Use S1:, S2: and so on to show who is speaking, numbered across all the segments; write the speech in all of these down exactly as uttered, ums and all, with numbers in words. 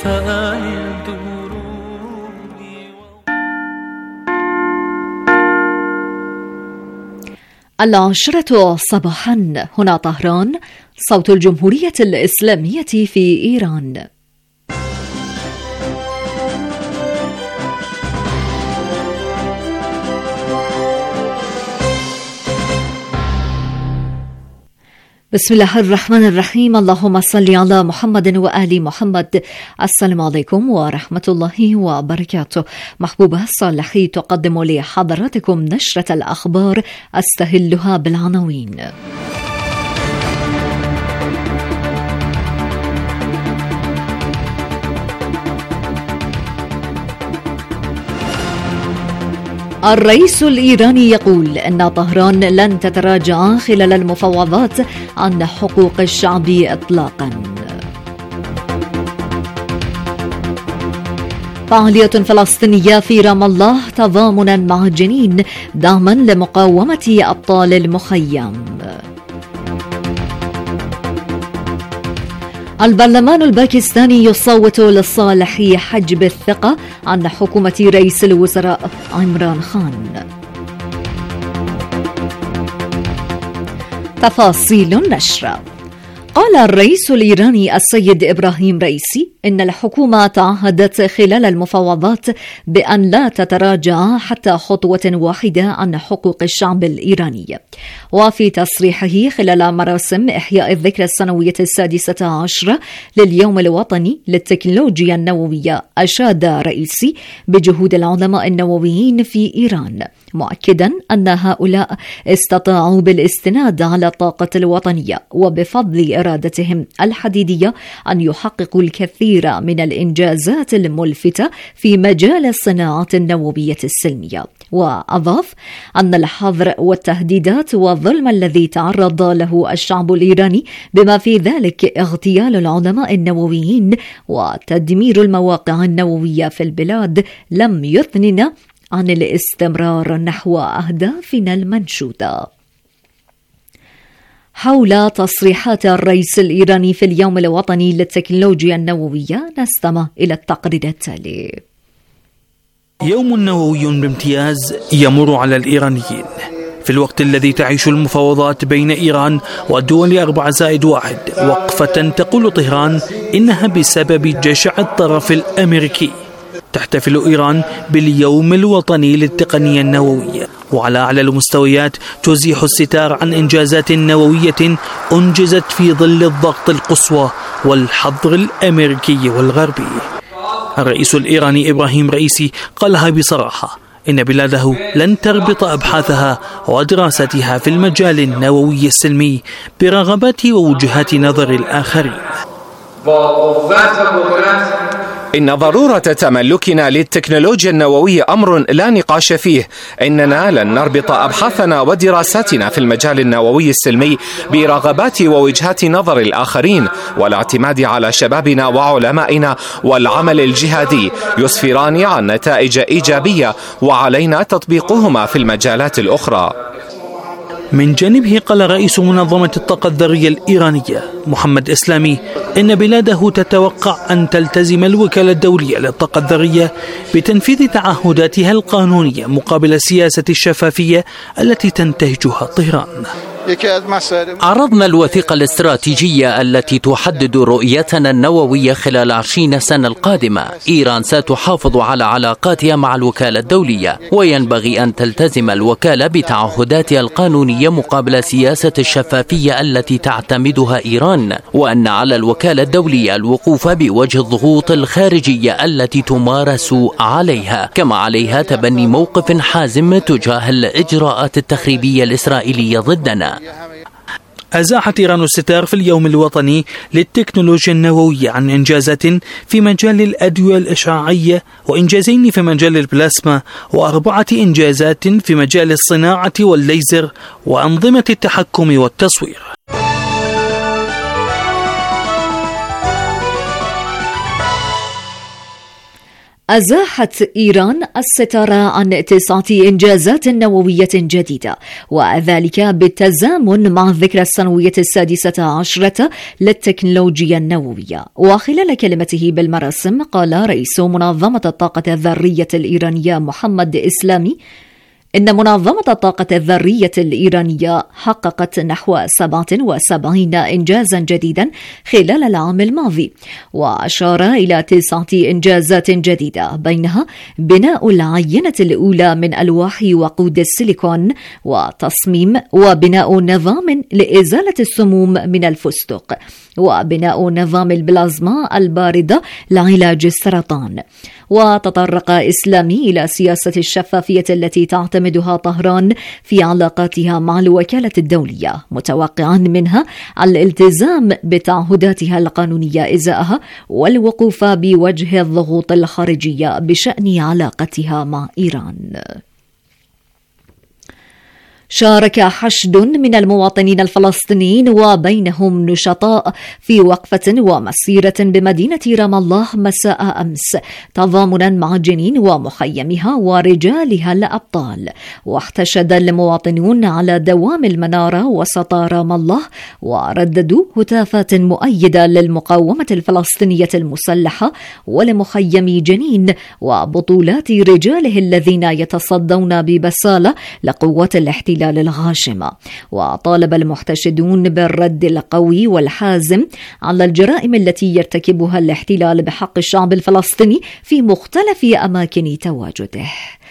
S1: العاشرة صباحا، هنا طهران، صوت الجمهورية الإسلامية في إيران. بسم الله الرحمن الرحيم. اللهم صل على محمد وآل محمد. السلام عليكم ورحمة الله وبركاته. محبوبة صالحي تقدم لحضراتكم نشرة الأخبار، أستهلها بالعناوين. الرئيس الإيراني يقول إن طهران لن تتراجع خلال المفاوضات عن حقوق الشعب إطلاقا. فعالية فلسطينية في رام الله تضامنا مع جنين دعما لمقاومة أبطال المخيم. البرلمان الباكستاني يصوت لصالح حجب الثقة عن حكومة رئيس الوزراء عمران خان. تفاصيل النشرة. قال الرئيس الإيراني السيد إبراهيم رئيسي إن الحكومة تعهدت خلال المفاوضات بأن لا تتراجع حتى خطوة واحدة عن حقوق الشعب الإيراني. وفي تصريحه خلال مراسم إحياء الذكرى السنوية السادسة عشرة لليوم الوطني للتكنولوجيا النووية، أشاد رئيسي بجهود العلماء النوويين في إيران، مؤكدا أن هؤلاء استطاعوا بالاستناد على الطاقة الوطنية وبفضل إرادتهم الحديدية أن يحققوا الكثير من الإنجازات الملفتة في مجال الصناعة النووية السلمية. وأضاف أن الحظر والتهديدات والظلم الذي تعرض له الشعب الإيراني بما في ذلك اغتيال العلماء النوويين وتدمير المواقع النووية في البلاد لم يثننا عن الاستمرار نحو أهدافنا المنشودة. حول تصريحات الرئيس الإيراني في اليوم الوطني للتكنولوجيا النووية نستمع إلى التقرير التالي.
S2: يوم نووي بامتياز يمر على الإيرانيين في الوقت الذي تعيش المفاوضات بين إيران والدول أربعة زائد واحد وقفة تقول طهران إنها بسبب جشع الطرف الأمريكي. تحتفل إيران باليوم الوطني للتقنية النووية، وعلى أعلى المستويات تزيح الستار عن إنجازات نووية أنجزت في ظل الضغط القصوى والحظر الأمريكي والغربي. الرئيس الإيراني إبراهيم رئيسي قالها بصراحة إن بلاده لن تربط أبحاثها ودراستها في المجال النووي السلمي برغبات ووجهات نظر الآخرين.
S3: إن ضرورة تملكنا للتكنولوجيا النووية أمر لا نقاش فيه. إننا لن نربط أبحاثنا ودراساتنا في المجال النووي السلمي برغبات ووجهات نظر الآخرين، والاعتماد على شبابنا وعلمائنا والعمل الجهادي يسفران عن نتائج إيجابية، وعلينا تطبيقهما في المجالات الأخرى.
S2: من جانبه قال رئيس منظمة الطاقة الذرية الإيرانية محمد إسلامي إن بلاده تتوقع أن تلتزم الوكالة الدولية للطاقة الذرية بتنفيذ تعهداتها القانونية مقابل سياسة الشفافية التي تنتهجها طهران.
S4: عرضنا الوثيقة الاستراتيجية التي تحدد رؤيتنا النووية خلال عشرين سنة القادمة. إيران ستحافظ على علاقاتها مع الوكالة الدولية، وينبغي أن تلتزم الوكالة بتعهداتها القانونية مقابل سياسة الشفافية التي تعتمدها إيران، وأن على الوكالة الدولية الوقوف بوجه الضغوط الخارجية التي تمارس عليها، كما عليها تبني موقف حازم تجاه الإجراءات التخريبية الإسرائيلية ضدنا.
S2: أزاحت إيران الستار في اليوم الوطني للتكنولوجيا النووية عن إنجازات في مجال الأدوية الإشعاعية، وإنجازين في مجال البلازما، وأربعة إنجازات في مجال الصناعة والليزر وأنظمة التحكم والتصوير.
S1: أزاحت إيران الستارة عن تسعة إنجازات نووية جديدة، وذلك بالتزامن مع الذكرى السنوية السادسة عشرة للتكنولوجيا النووية. وخلال كلمته بالمراسم قال رئيس منظمة الطاقة الذرية الإيرانية محمد إسلامي إن منظمة الطاقة الذرية الإيرانية حققت نحو سبعة وسبعين إنجازا جديدا خلال العام الماضي، وأشار إلى تسعة إنجازات جديدة بينها بناء العينة الأولى من ألواح وقود السيليكون وتصميم وبناء نظام لإزالة السموم من الفستق وبناء نظام البلازما الباردة لعلاج السرطان. وتطرق إسلامي إلى سياسة الشفافية التي تعتمدها طهران في علاقاتها مع الوكالة الدولية، متوقعا منها الالتزام بتعهداتها القانونية إزاءها والوقوف بوجه الضغوط الخارجية بشأن علاقتها مع إيران. شارك حشد من المواطنين الفلسطينيين وبينهم نشطاء في وقفة ومسيرة بمدينة رام الله مساء أمس تضامنا مع جنين ومخيمها ورجالها الأبطال. واحتشد المواطنون على دوام المنارة وسط رام الله ورددوا هتافات مؤيدة للمقاومة الفلسطينية المسلحة ولمخيم جنين وبطولات رجاله الذين يتصدون ببسالة لقوات الاحتلال الغاشمة. وطالب المحتشدون بالرد القوي والحازم على الجرائم التي يرتكبها الاحتلال بحق الشعب الفلسطيني في مختلف أماكن تواجده،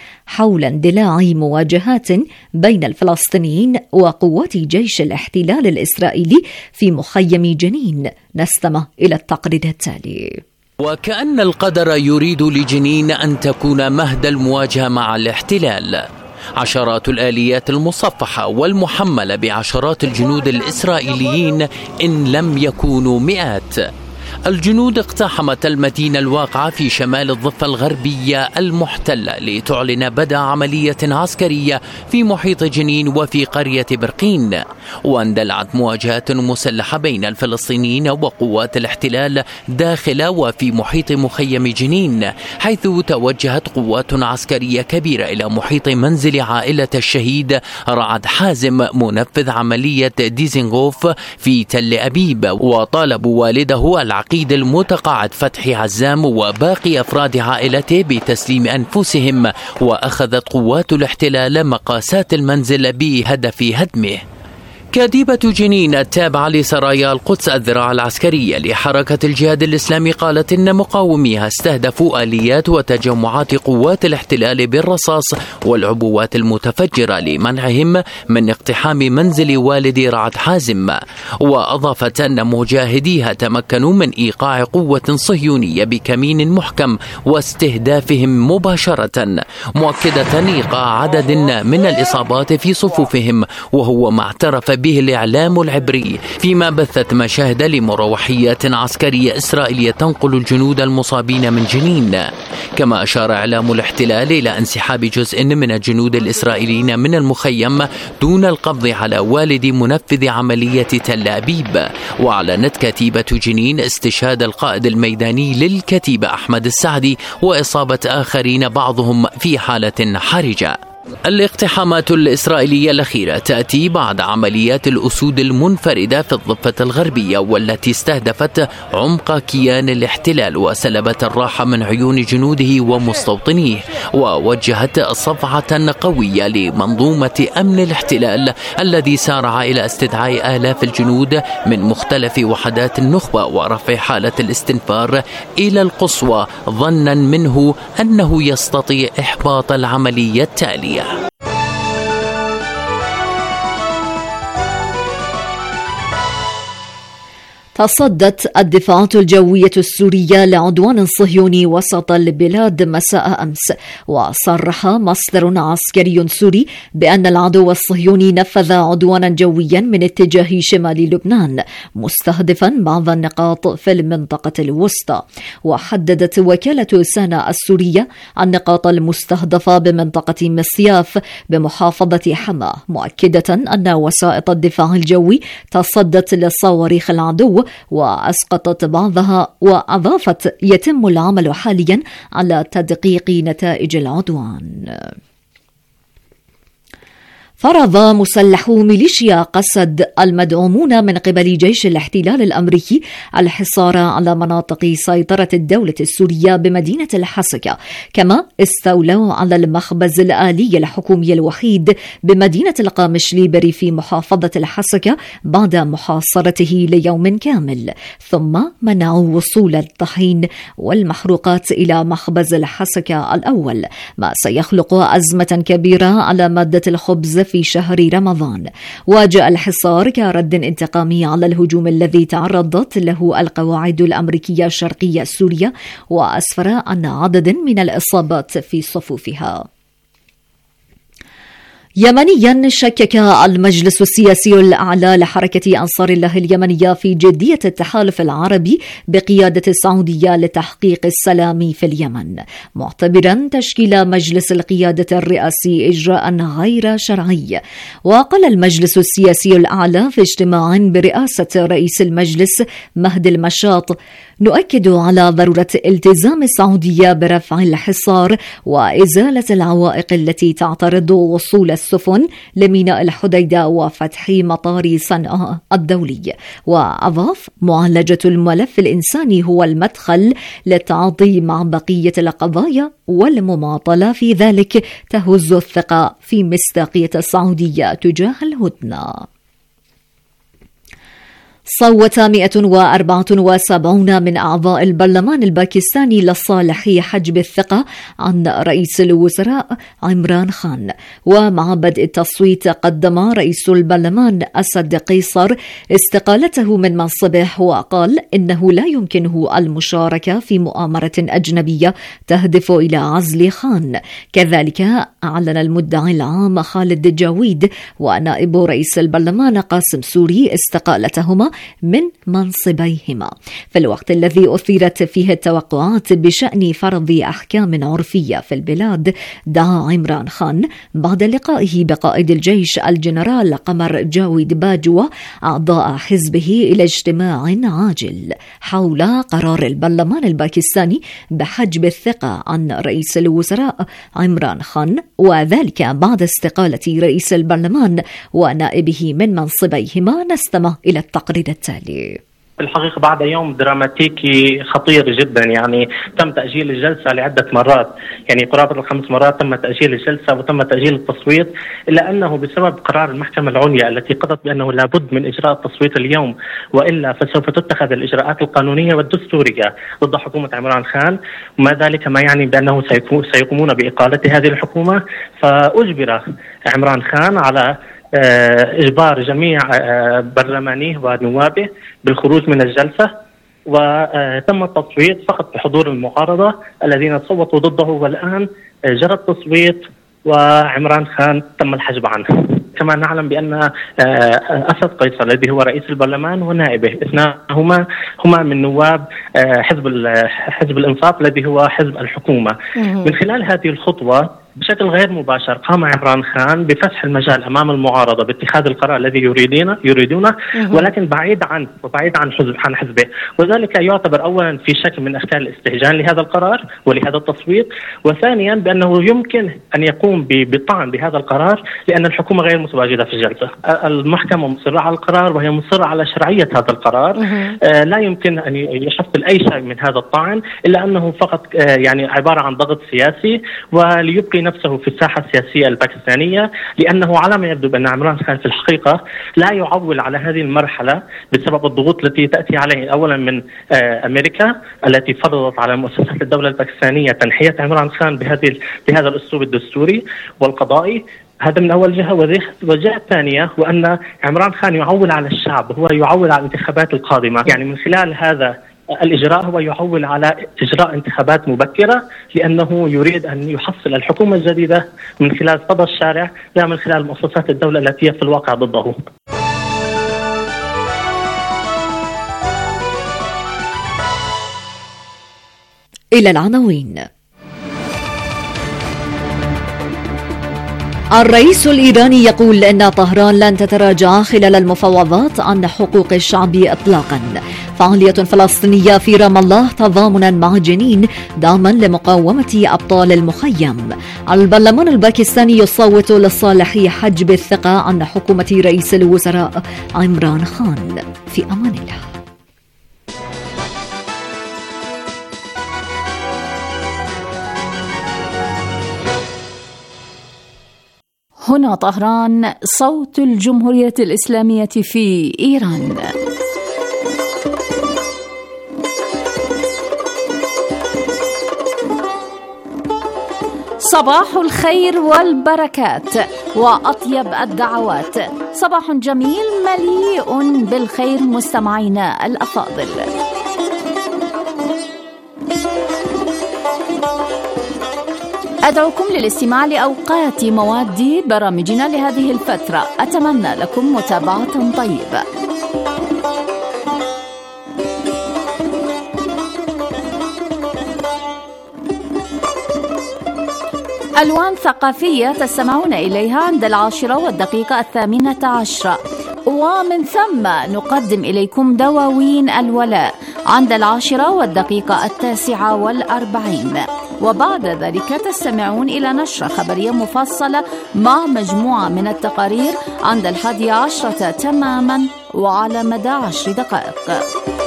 S1: حول اندلاع مواجهات بين الفلسطينيين وقوات جيش الاحتلال الإسرائيلي في مخيم جنين. نستمع إلى التقرير التالي.
S4: وكأن القدر يريد لجنين أن تكون مهد المواجهة مع الاحتلال. عشرات الآليات المصفحة والمحملة بعشرات الجنود الإسرائيليين إن لم يكونوا مئات. الجنود اقتحمت المدينة الواقعة في شمال الضفة الغربية المحتلة لتعلن بدء عملية عسكرية في محيط جنين وفي قرية برقين. واندلعت مواجهات مسلحة بين الفلسطينيين وقوات الاحتلال داخل وفي محيط مخيم جنين، حيث توجهت قوات عسكرية كبيرة إلى محيط منزل عائلة الشهيد رعد حازم منفذ عملية ديزنغوف في تل أبيب، وطالبوا والده العقيد المتقاعد فتحي عزام وباقي أفراد عائلته بتسليم أنفسهم. وأخذت قوات الاحتلال مقاسات المنزل بهدف هدمه. كاتبة جنين التابعة لسرايا القدس الذراع العسكرية لحركة الجهاد الإسلامي قالت إن مقاوميها استهدفوا آليات وتجمعات قوات الاحتلال بالرصاص والعبوات المتفجرة لمنعهم من اقتحام منزل والد رعد حازم. وأضافت أن مجاهديها تمكنوا من إيقاع قوة صهيونية بكمين محكم واستهدافهم مباشرة، مؤكدة إيقاع عدد من الإصابات في صفوفهم، وهو ما اعترف به الإعلام العبري، فيما بثت مشاهد لمروحيات عسكرية إسرائيلية تنقل الجنود المصابين من جنين. كما أشار إعلام الاحتلال إلى انسحاب جزء من الجنود الإسرائيليين من المخيم دون القبض على والد منفذ عملية تل أبيب. وأعلنت كتيبة جنين استشهاد القائد الميداني للكتيبة أحمد السعدي وإصابة آخرين بعضهم في حالة حرجة. الاقتحامات الإسرائيلية الأخيرة تأتي بعد عمليات الأسود المنفردة في الضفة الغربية، والتي استهدفت عمق كيان الاحتلال وسلبت الراحة من عيون جنوده ومستوطنيه، ووجهت صفعة قوية لمنظومة أمن الاحتلال الذي سارع إلى استدعاء آلاف الجنود من مختلف وحدات النخبة ورفع حالة الاستنفار إلى القصوى، ظنا منه أنه يستطيع إحباط العملية التالية.
S1: تصدت الدفاعات الجوية السورية لعدوان صهيوني وسط البلاد مساء أمس، وصرح مصدر عسكري سوري بأن العدو الصهيوني نفذ عدوانا جويا من اتجاه شمال لبنان مستهدفا بعض النقاط في المنطقة الوسطى. وحددت وكالة سانا السورية النقاط المستهدفة بمنطقة مصياف بمحافظة حما، مؤكدة أن وسائط الدفاع الجوي تصدت لصواريخ العدو وأسقطت بعضها، وأضافت يتم العمل حاليا على تدقيق نتائج العدوان. فرض مسلحو ميليشيا قسد المدعومون من قبل جيش الاحتلال الأمريكي الحصار على مناطق سيطرة الدولة السورية بمدينة الحسكة، كما استولوا على المخبز الآلي الحكومي الوحيد بمدينة القامشليبري في محافظة الحسكة بعد محاصرته ليوم كامل، ثم منعوا وصول الطحين والمحروقات إلى مخبز الحسكة الأول، ما سيخلق أزمة كبيرة على مادة الخبز في شهر رمضان. وجاء الحصار كرد انتقامي على الهجوم الذي تعرضت له القواعد الأمريكية شرقية سوريا، وأسفر عن عدد من الإصابات في صفوفها. يمنيا، شكك المجلس السياسي الأعلى لحركة أنصار الله اليمنية في جدية التحالف العربي بقيادة السعودية لتحقيق السلام في اليمن، معتبرا تشكيل مجلس القيادة الرئاسي إجراء غير شرعي. وقال المجلس السياسي الأعلى في اجتماع برئاسة رئيس المجلس مهدي المشاط: نؤكد على ضرورة التزام السعودية برفع الحصار وإزالة العوائق التي تعترض وصول السفن لميناء الحديدة وفتح مطار صنعاء الدولي. وأضاف: معالجة الملف الإنساني هو المدخل للتعاطي مع بقية القضايا، والمماطلة في ذلك تهز الثقة في مصداقية السعودية تجاه الهدنة. صوت مئة وأربعة وسبعين من أعضاء البرلمان الباكستاني لصالح حجب الثقة عن رئيس الوزراء عمران خان. ومع بدء التصويت قدم رئيس البرلمان أسد قيصر استقالته من منصبه، وقال إنه لا يمكنه المشاركة في مؤامرة أجنبية تهدف إلى عزل خان. كذلك أعلن المدعي العام خالد الجاويد ونائب رئيس البرلمان قاسم سوري استقالتهما من منصبيهما، في الوقت الذي أثيرت فيه التوقعات بشأن فرض أحكام عرفية في البلاد. دعا عمران خان بعد لقائه بقائد الجيش الجنرال قمر جاويد باجوة أعضاء حزبه إلى اجتماع عاجل حول قرار البرلمان الباكستاني بحجب الثقة عن رئيس الوزراء عمران خان، وذلك بعد استقالة رئيس البرلمان ونائبه من منصبيهما. نستمع إلى التقرير التالي.
S5: الحقيقة بعد يوم دراماتيكي خطير جدا، يعني تم تأجيل الجلسة لعدة مرات، يعني قرابة الخمس مرات تم تأجيل الجلسة وتم تأجيل التصويت، إلا أنه بسبب قرار المحكمة العليا التي قضت بأنه لابد من إجراء التصويت اليوم، وإلا فسوف تتخذ الإجراءات القانونية والدستورية ضد حكومة عمران خان، وما ذلك ما يعني بأنه سيقومون بإقالة هذه الحكومة. فأجبر عمران خان على إجبار جميع برلمانيه ونوابه بالخروج من الجلسة، وتم التصويت فقط بحضور المعارضة الذين صوتوا ضده، والآن جرى التصويت وعمران خان تم الحجب عنه. كما نعلم بأن أسد قيصر الذي هو رئيس البرلمان ونائبه اثناهما هما من نواب حزب حزب الإنصاف الذي هو حزب الحكومة. من خلال هذه الخطوة بشكل غير مباشر قام عمران خان بفتح المجال أمام المعارضة باتخاذ القرار الذي يريدونه يريدونه ولكن بعيد عن وبعيد عن حزب عن حزبه، وذلك يعتبر أولا في شكل من أشكال الاستهجان لهذا القرار ولهذا التصويت، وثانيا بأنه يمكن أن يقوم بالطعن بهذا القرار لأن الحكومة غير متواجدة في الجلسة. المحكمة مصرة على القرار وهي مصرة على شرعية هذا القرار. آه لا يمكن أن يحصل أي شيء من هذا الطعن إلا أنه فقط آه يعني عبارة عن ضغط سياسي وليبقي نفسه في الساحة السياسية الباكستانية، لأنه على ما يبدو بأن عمران خان في الحقيقة لا يعول على هذه المرحلة بسبب الضغوط التي تأتي عليه أولا من آه أمريكا التي فرضت على مؤسسات الدولة الباكستانية تنحية عمران خان بهذه بهذا الأسلوب الدستوري والقضائي. هذا من أول جهة. والجهة الثانية وأن عمران خان يعول على الشعب، هو يعول على الانتخابات القادمة، يعني من خلال هذا الإجراء هو يعول على إجراء انتخابات مبكرة لأنه يريد أن يحصل الحكومة الجديدة من خلال صدى الشارع لا من خلال مؤسسات الدولة التي هي في الواقع ضده.
S1: إلى العناوين. الرئيس الإيراني يقول إن طهران لن تتراجع خلال المفاوضات عن حقوق الشعب إطلاقا. فعالية فلسطينية في رام الله تضامنا مع جنين دعما لمقاومة أبطال المخيم. البرلمان الباكستاني يصوت لصالح حجب الثقة عن حكومة رئيس الوزراء عمران خان. في أمان الله.
S6: هنا طهران، صوت الجمهورية الإسلامية في إيران. صباح الخير والبركات وأطيب الدعوات. صباح جميل مليء بالخير مستمعينا الأفاضل. أدعوكم للاستماع لأوقات مواد برامجنا لهذه الفترة. أتمنى لكم متابعة طيبة. ألوان ثقافية تستمعون إليها عند العاشرة والدقيقة الثامنة عشرة، ومن ثم نقدم إليكم دواوين الولاء عند العاشرة والدقيقة التاسعة والأربعين، وبعد ذلك تستمعون إلى نشرة خبرية مفصلة مع مجموعة من التقارير عند الحادية عشرة تماما وعلى مدى عشر دقائق.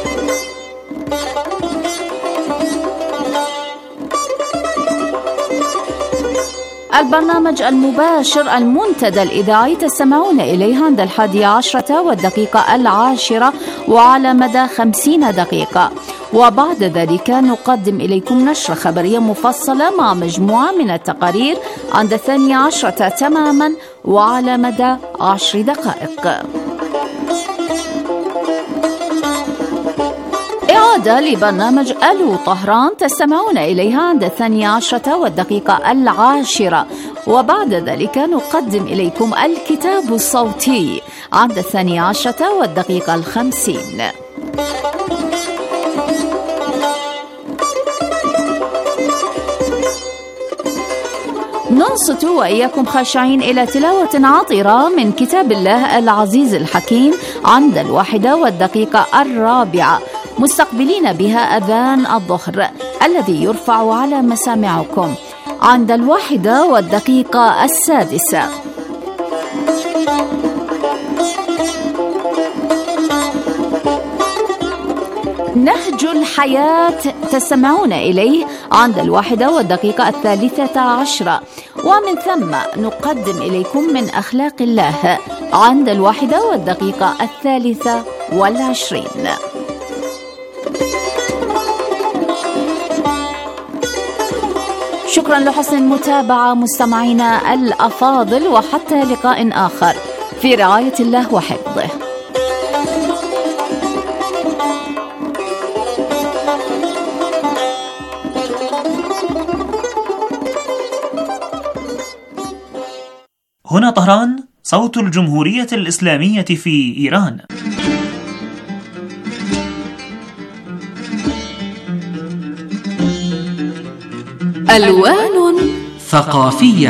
S6: البرنامج المباشر المنتدى الإذاعي تستمعون إليه عند الحادية عشرة والدقيقة العاشرة وعلى مدى خمسين دقيقة، وبعد ذلك نقدم إليكم نشرة خبرية مفصلة مع مجموعة من التقارير عند الثانية عشرة تماما وعلى مدى عشر دقائق. إعادة لبرنامج ألو طهران تستمعون إليها عند الثانية عشرة والدقيقة العاشرة، وبعد ذلك نقدم إليكم الكتاب الصوتي عند الثانية عشرة والدقيقة الخمسين. ننصت وإياكم خاشعين إلى تلاوة عطرة من كتاب الله العزيز الحكيم عند الواحدة والدقيقة الرابعة، مستقبلين بها أذان الظهر الذي يرفع على مسامعكم عند الواحدة والدقيقة السادسة. نهج الحياة تستمعون إليه عند الواحدة والدقيقة الثالثة عشرة، ومن ثم نقدم إليكم من أخلاق الله عند الواحدة والدقيقة الثالثة والعشرين. شكرا لحسن المتابعة مستمعينا الأفاضل، وحتى لقاء آخر في رعاية الله وحفظه.
S7: هنا طهران، صوت الجمهورية الإسلامية في إيران.
S6: ألوان ثقافية.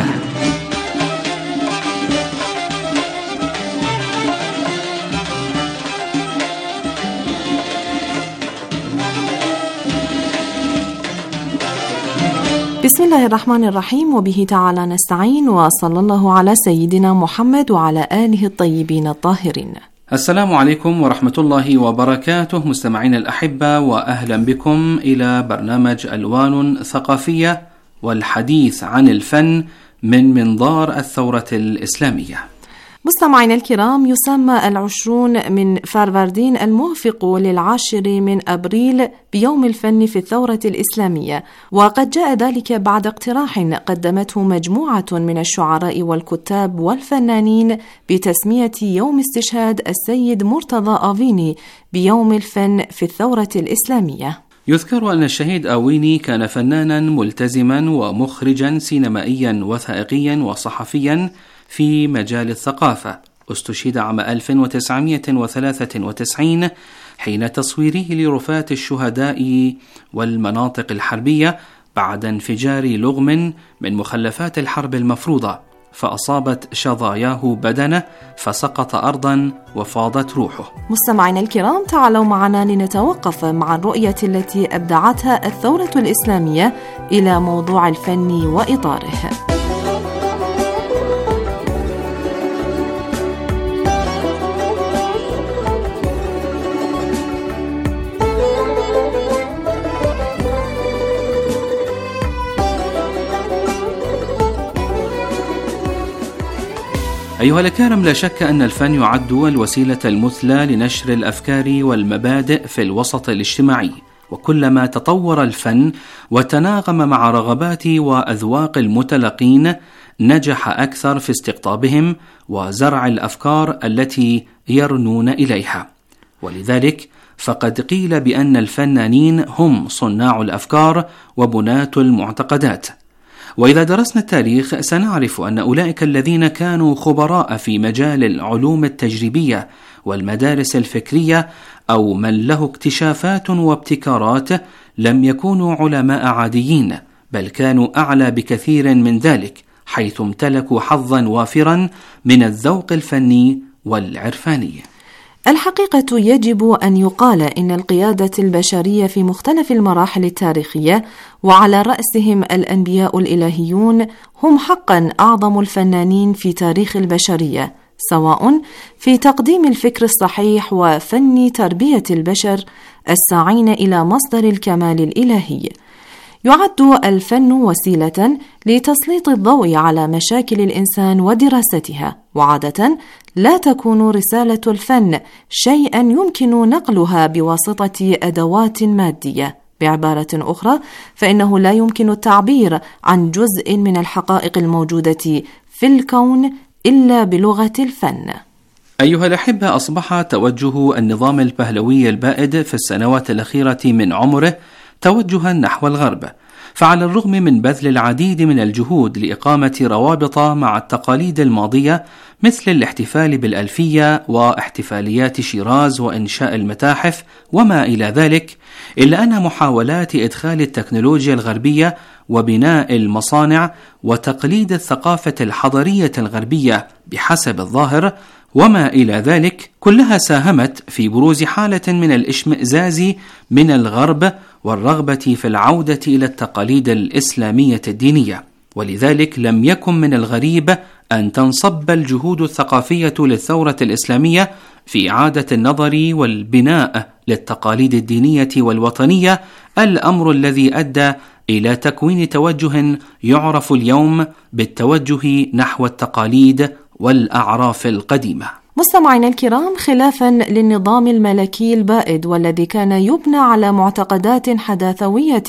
S8: بسم الله الرحمن الرحيم، وبه تعالى نستعين، وصلى الله على سيدنا محمد وعلى آله الطيبين الطاهرين.
S9: السلام عليكم ورحمة الله وبركاته مستمعين الأحبة، وأهلا بكم إلى برنامج ألوان ثقافية والحديث عن الفن من منظار الثورة الإسلامية.
S8: مستمعينا الكرام، يسمى العشرون من فروردين الموافق للعاشر من أبريل بيوم الفن في الثورة الإسلامية، وقد جاء ذلك بعد اقتراح قدمته مجموعة من الشعراء والكتاب والفنانين بتسمية يوم استشهاد السيد مرتضى آويني بيوم الفن في الثورة الإسلامية.
S9: يذكر أن الشهيد آويني كان فنانا ملتزما ومخرجا سينمائيا وثائقيا وصحفيا في مجال الثقافة. استشهد عام ألف وتسعمائة وثلاثة وتسعين حين تصويره لرفات الشهداء والمناطق الحربية بعد انفجار لغم من مخلفات الحرب المفروضة، فأصابت شظاياه بدنه فسقط أرضا وفاضت روحه.
S8: مستمعينا الكرام، تعالوا معنا لنتوقف مع الرؤية التي أبدعتها الثورة الإسلامية إلى موضوع الفن وإطاره.
S9: أيها الأكارم، لا شك أن الفن يعد الوسيلة المثلى لنشر الأفكار والمبادئ في الوسط الاجتماعي، وكلما تطور الفن وتناغم مع رغبات وأذواق المتلقين نجح أكثر في استقطابهم وزرع الأفكار التي يرنون إليها. ولذلك فقد قيل بأن الفنانين هم صناع الأفكار وبناة المعتقدات. وإذا درسنا التاريخ سنعرف أن أولئك الذين كانوا خبراء في مجال العلوم التجريبية والمدارس الفكرية أو من له اكتشافات وابتكارات لم يكونوا علماء عاديين، بل كانوا أعلى بكثير من ذلك، حيث امتلكوا حظا وافرا من الذوق الفني والعرفاني.
S8: الحقيقة يجب أن يقال إن القيادة البشرية في مختلف المراحل التاريخية وعلى رأسهم الأنبياء الإلهيون هم حقا أعظم الفنانين في تاريخ البشرية، سواء في تقديم الفكر الصحيح وفن تربية البشر الساعين إلى مصدر الكمال الإلهي. يعد الفن وسيلة لتسليط الضوء على مشاكل الإنسان ودراستها، وعادة لا تكون رسالة الفن شيئا يمكن نقلها بواسطة أدوات مادية. بعبارة أخرى، فإنه لا يمكن التعبير عن جزء من الحقائق الموجودة في الكون إلا بلغة الفن.
S9: أيها الأحبة، أصبح توجه النظام البهلوي البائد في السنوات الأخيرة من عمره توجها نحو الغرب، فعلى الرغم من بذل العديد من الجهود لإقامة روابط مع التقاليد الماضية مثل الاحتفال بالألفية واحتفاليات شيراز وإنشاء المتاحف وما إلى ذلك، إلا أن محاولات إدخال التكنولوجيا الغربية وبناء المصانع وتقليد الثقافة الحضرية الغربية بحسب الظاهر وما إلى ذلك كلها ساهمت في بروز حالة من الاشمئزاز من الغرب والرغبة في العودة إلى التقاليد الإسلامية الدينية. ولذلك لم يكن من الغريب أن تنصب الجهود الثقافية للثورة الإسلامية في إعادة النظر والبناء للتقاليد الدينية والوطنية، الأمر الذي أدى إلى تكوين توجه يعرف اليوم بالتوجه نحو التقاليد والأعراف القديمة.
S8: مستمعينا الكرام، خلافا للنظام الملكي البائد والذي كان يبنى على معتقدات حداثوية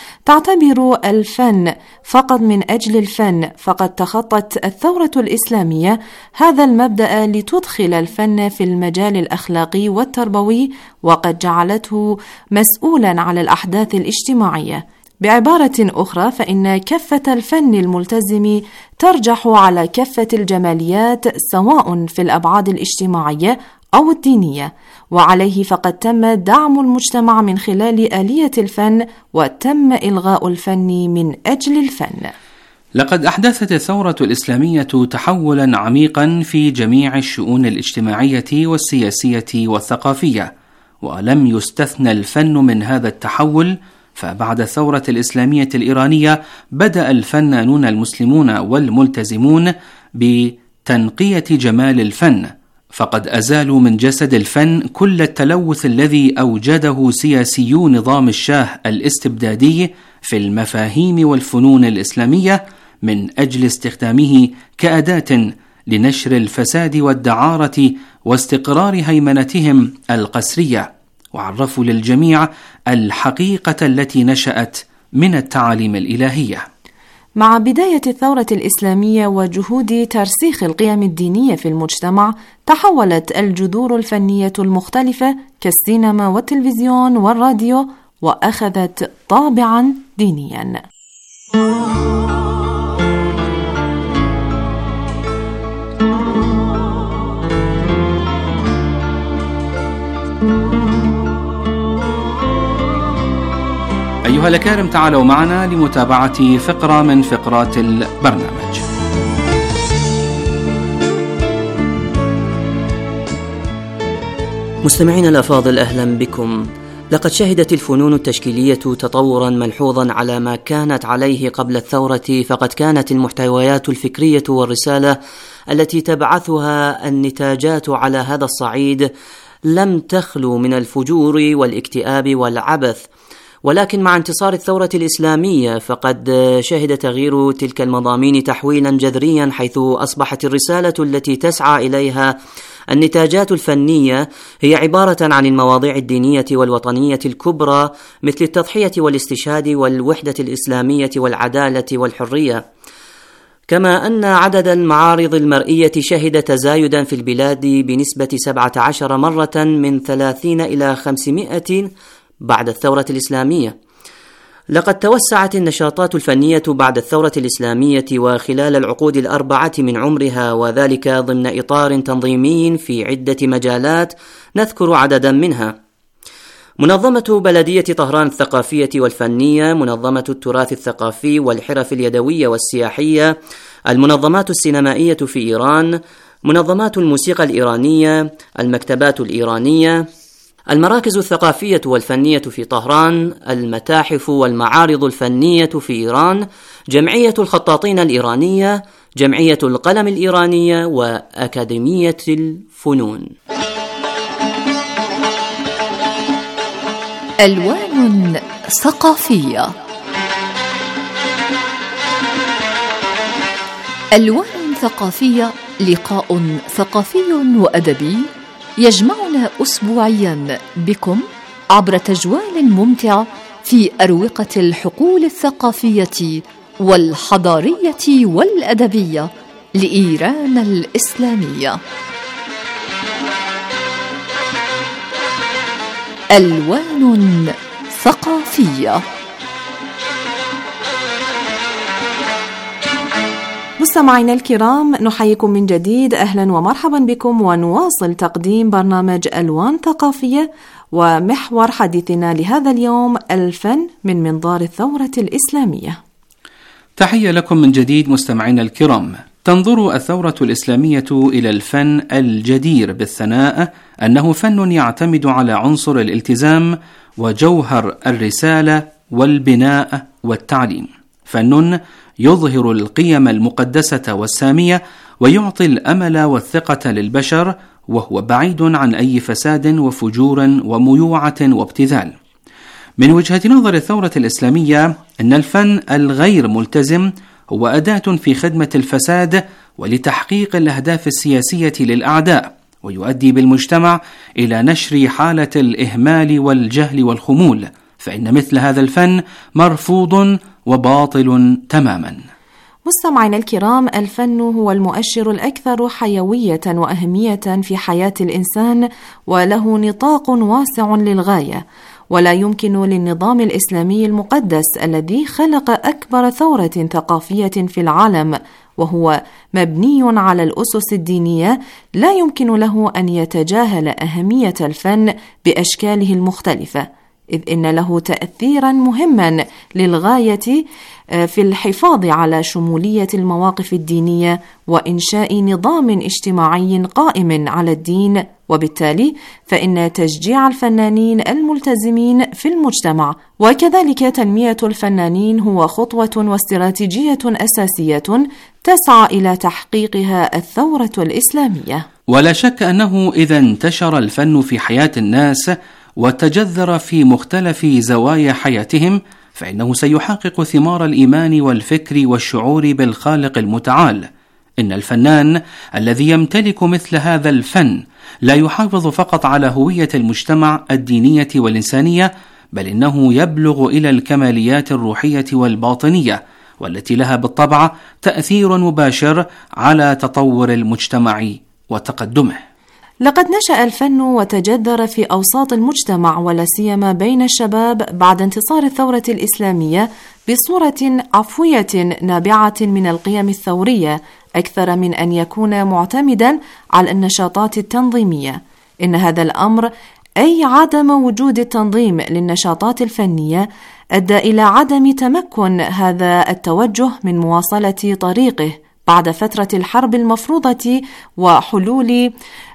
S8: تعتبر الفن فقط من أجل الفن، فقد تخطت الثورة الإسلامية هذا المبدأ لتدخل الفن في المجال الأخلاقي والتربوي، وقد جعلته مسؤولا على الأحداث الاجتماعية. بعبارة أخرى، فإن كفة الفن الملتزم ترجح على كفة الجماليات سواء في الأبعاد الاجتماعية أو الدينية، وعليه فقد تم دعم المجتمع من خلال آلية الفن، وتم إلغاء الفن من أجل الفن.
S9: لقد أحدثت الثورة الإسلامية تحولا عميقا في جميع الشؤون الاجتماعية والسياسية والثقافية، ولم يستثنى الفن من هذا التحول. فبعد الثورة الإسلامية الإيرانية بدأ الفنانون المسلمون والملتزمون بتنقية جمال الفن، فقد أزالوا من جسد الفن كل التلوث الذي أوجده سياسيو نظام الشاه الاستبدادي في المفاهيم والفنون الإسلامية من أجل استخدامه كأداة لنشر الفساد والدعارة واستقرار هيمنتهم القسرية، وعرفوا للجميع الحقيقة التي نشأت من التعاليم الإلهية.
S8: مع بداية الثورة الإسلامية وجهود ترسيخ القيم الدينية في المجتمع، تحولت الجذور الفنية المختلفة كالسينما والتلفزيون والراديو وأخذت طابعا دينيا.
S9: أيها الأكارم، تعالوا معنا لمتابعة فقرة من فقرات البرنامج.
S10: مستمعينا الأفاضل، أهلا بكم. لقد شهدت الفنون التشكيلية تطورا ملحوظا على ما كانت عليه قبل الثورة، فقد كانت المحتويات الفكرية والرسالة التي تبعثها النتاجات على هذا الصعيد لم تخلو من الفجور والاكتئاب والعبث. ولكن مع انتصار الثورة الإسلامية فقد شهد تغيير تلك المضامين تحويلا جذريا، حيث أصبحت الرسالة التي تسعى إليها النتاجات الفنية هي عبارة عن المواضيع الدينية والوطنية الكبرى، مثل التضحية والاستشهاد والوحدة الإسلامية والعدالة والحرية. كما أن عدد المعارض المرئية شهد تزايدا في البلاد بنسبة سبعة عشر مرة من ثلاثين إلى خمسمائة بعد الثورة الإسلامية. لقد توسعت النشاطات الفنية بعد الثورة الإسلامية وخلال العقود الأربعة من عمرها، وذلك ضمن إطار تنظيمي في عدة مجالات نذكر عددا منها: منظمة بلدية طهران الثقافية والفنية، منظمة التراث الثقافي والحرف اليدوية والسياحية، المنظمات السينمائية في إيران، منظمات الموسيقى الإيرانية، المكتبات الإيرانية، المراكز الثقافية والفنية في طهران، المتاحف والمعارض الفنية في إيران، جمعية الخطاطين الإيرانية، جمعية القلم الإيرانية، وأكاديمية الفنون.
S1: ألوان ثقافية. ألوان ثقافية لقاء ثقافي وأدبي يجمعنا أسبوعيا بكم عبر تجوال ممتع في أروقة الحقول الثقافية والحضارية والأدبية لإيران الإسلامية. ألوان ثقافية.
S8: مستمعينا الكرام، نحييكم من جديد، أهلا ومرحبا بكم، ونواصل تقديم برنامج ألوان ثقافية، ومحور حديثنا لهذا اليوم الفن من منظار الثورة الإسلامية.
S9: تحية لكم من جديد مستمعينا الكرام. تنظر الثورة الإسلامية إلى الفن الجدير بالثناء أنه فن يعتمد على عنصر الالتزام وجوهر الرسالة والبناء والتعليم، فن يظهر القيم المقدسة والسامية ويعطي الأمل والثقة للبشر، وهو بعيد عن أي فساد وفجور وميوعة وابتذال. من وجهة نظر الثورة الإسلامية أن الفن الغير ملتزم هو أداة في خدمة الفساد ولتحقيق الأهداف السياسية للأعداء، ويؤدي بالمجتمع إلى نشر حالة الإهمال والجهل والخمول، فإن مثل هذا الفن مرفوض وباطل تماما.
S8: مستمعينا الكرام، الفن هو المؤشر الأكثر حيوية وأهمية في حياة الإنسان، وله نطاق واسع للغاية، ولا يمكن للنظام الإسلامي المقدس الذي خلق أكبر ثورة ثقافية في العالم وهو مبني على الأسس الدينية، لا يمكن له أن يتجاهل أهمية الفن بأشكاله المختلفة، إذ إن له تأثيرا مهما للغاية في الحفاظ على شمولية المواقف الدينية وإنشاء نظام اجتماعي قائم على الدين، وبالتالي فإن تشجيع الفنانين الملتزمين في المجتمع وكذلك تنمية الفنانين هو خطوة واستراتيجية أساسية تسعى إلى تحقيقها الثورة الإسلامية.
S9: ولا شك أنه إذا انتشر الفن في حياة الناس وتجذر في مختلف زوايا حياتهم، فإنه سيحقق ثمار الإيمان والفكر والشعور بالخالق المتعال. إن الفنان الذي يمتلك مثل هذا الفن لا يحافظ فقط على هوية المجتمع الدينية والإنسانية، بل إنه يبلغ إلى الكماليات الروحية والباطنية، والتي لها بالطبع تأثير مباشر على تطور المجتمع وتقدمه.
S8: لقد نشأ الفن وتجذر في أوساط المجتمع ولا سيما بين الشباب بعد انتصار الثورة الإسلامية بصورة عفوية نابعة من القيم الثورية أكثر من أن يكون معتمدا على النشاطات التنظيمية. إن هذا الأمر أي عدم وجود التنظيم للنشاطات الفنية أدى إلى عدم تمكن هذا التوجه من مواصلة طريقه بعد فترة الحرب المفروضة وحلول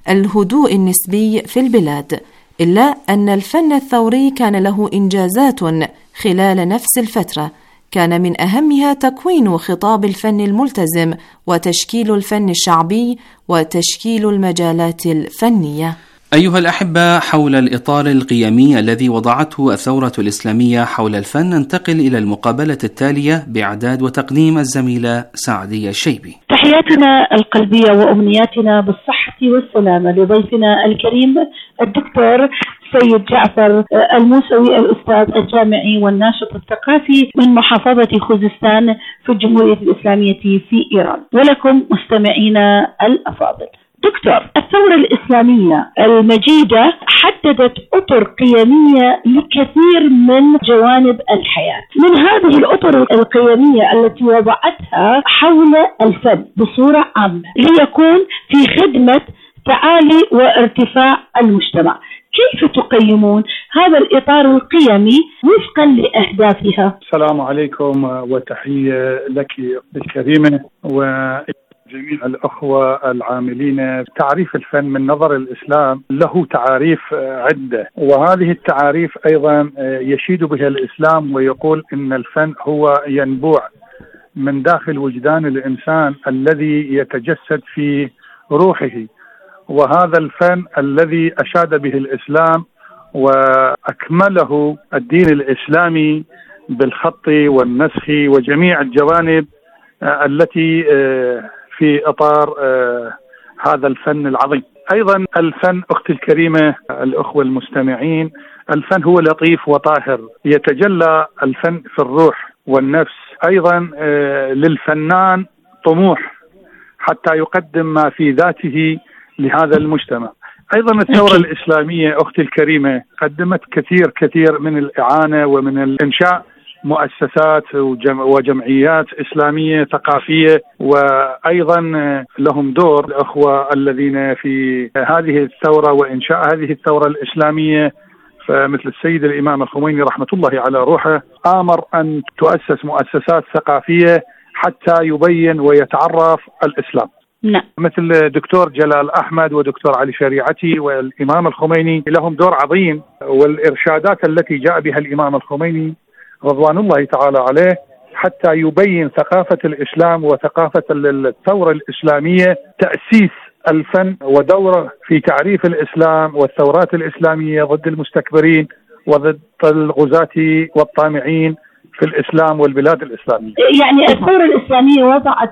S8: الهدوء النسبي في البلاد، إلا أن الفن الثوري كان له إنجازات خلال نفس الفترة، كان من أهمها تكوين خطاب الفن الملتزم وتشكيل الفن الشعبي وتشكيل المجالات الفنية.
S9: أيها الأحبة، حول الإطار القيمي الذي وضعته الثورة الإسلامية حول الفن ننتقل إلى المقابلة التالية بإعداد وتقديم الزميلة سعدية الشيبي.
S11: تحياتنا القلبية وأمنياتنا بالصحة والسلامة لضيفنا الكريم الدكتور سيد جعفر الموسوي، الأستاذ الجامعي والناشط الثقافي من محافظة خوزستان في الجمهورية الإسلامية في إيران، ولكم مستمعينا الأفاضل. دكتور، الثورة الإسلامية المجيدة حددت أطر قيمية لكثير من جوانب الحياة. من هذه الأطر القيمية التي وضعتها حول الفن بصورة عامة ليكون في خدمة تعالي وارتفاع المجتمع، كيف تقيمون هذا الإطار القيمي وفقا لأهدافها؟
S12: السلام عليكم وتحية لك الكريمة وجميع الأخوة العاملين. تعريف الفن من نظر الإسلام له تعاريف عدة، وهذه التعاريف أيضا يشيد بها الإسلام ويقول إن الفن هو ينبوع من داخل وجدان الإنسان الذي يتجسد في روحه، وهذا الفن الذي أشاد به الإسلام وأكمله الدين الإسلامي بالخط والنسخ وجميع الجوانب التي في إطار هذا الفن العظيم. أيضا الفن أختي الكريمة الأخوة المستمعين، الفن هو لطيف وطاهر، يتجلى الفن في الروح والنفس. أيضا للفنان طموح حتى يقدم ما في ذاته لهذا المجتمع. أيضا الثورة الإسلامية أختي الكريمة قدمت كثير كثير من الإعانة ومن الإنشاء مؤسسات وجمعيات إسلامية ثقافية، وأيضا لهم دور الأخوة الذين في هذه الثورة وإنشاء هذه الثورة الإسلامية، فمثل السيد الإمام الخميني رحمة الله على روحه آمر أن تؤسس مؤسسات ثقافية حتى يبين ويتعرف الإسلام.
S11: نعم.
S12: مثل دكتور جلال أحمد ودكتور علي شريعتي والإمام الخميني لهم دور عظيم، والإرشادات التي جاء بها الإمام الخميني رضوان الله تعالى عليه حتى يبين ثقافة الإسلام وثقافة الثورة الإسلامية، تأسيس الفن ودوره في تعريف الإسلام والثورات الإسلامية ضد المستكبرين وضد الغزاة والطامعين في الإسلام والبلاد الإسلامية.
S11: يعني الثورة الإسلامية وضعت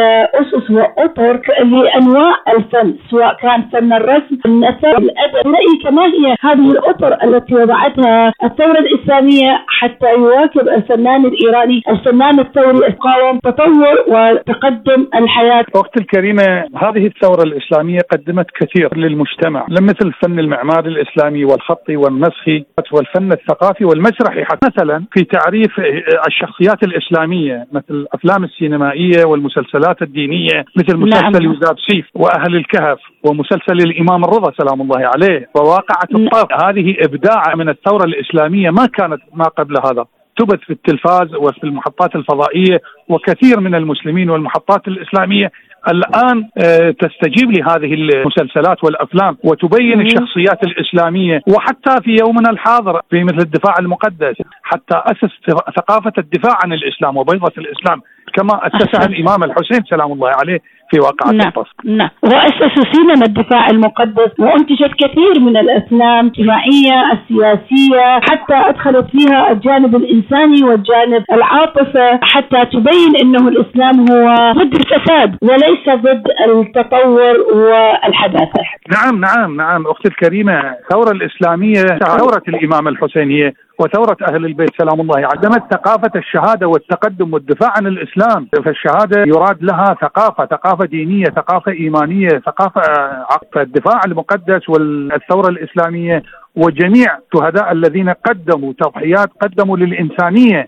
S11: أسس وأطر لأنواع الفن، سواء كان فن الرسم، النثر، الأدب. رأيك ما هي هذه الأطر التي وضعتها الثورة الإسلامية حتى يواكب الفنان الإيراني الفنان الثوري القاوم تطور وتقدم الحياة؟
S12: أختي الكريمة، هذه الثورة الإسلامية قدمت كثير للمجتمع، مثل الفن المعماري الإسلامي والخطي والنسخي والفن الثقافي والمسرحي. حتى مثلا في تعريف الشخصيات الإسلامية مثل الأفلام السينمائية والمسلسلات الدينية، مثل مسلسل نعم. يوزاب سيف وأهل الكهف ومسلسل الإمام الرضا سلام الله عليه وواقعة الطاف. هذه إبداع من الثورة الإسلامية ما كانت ما قبل هذا، تبث في التلفاز وفي المحطات الفضائية، وكثير من المسلمين والمحطات الإسلامية الآن تستجيب لهذه المسلسلات والأفلام وتبين الشخصيات الإسلامية. وحتى في يومنا الحاضر في مثل الدفاع المقدس حتى أسس ثقافة الدفاع عن الإسلام وبيضة الإسلام كما أسسها الإمام الحسين سلام الله عليه في واقعة
S11: نعم.
S12: الطف.
S11: نعم. وأسسوا سينما الدفاع المقدس وأنتجت كثير من الأفلام الاجتماعية السياسية، حتى أدخلت فيها الجانب الإنساني والجانب العاطفة حتى تبين أنه الإسلام هو ضد الفساد وليس ضد التطور والحداثة.
S12: نعم نعم نعم أختي الكريمة، الثورة الإسلامية ثورة الإمام الحسينية وثورة أهل البيت سلام الله علمت ثقافة الشهادة والتقدم والدفاع عن الإسلام. فالشهادة يراد لها ثقافة ثقافة دينية، ثقافة إيمانية، ثقافة عقف الدفاع المقدس والثورة الإسلامية وجميع شهداء الذين قدموا تضحيات، قدموا للإنسانية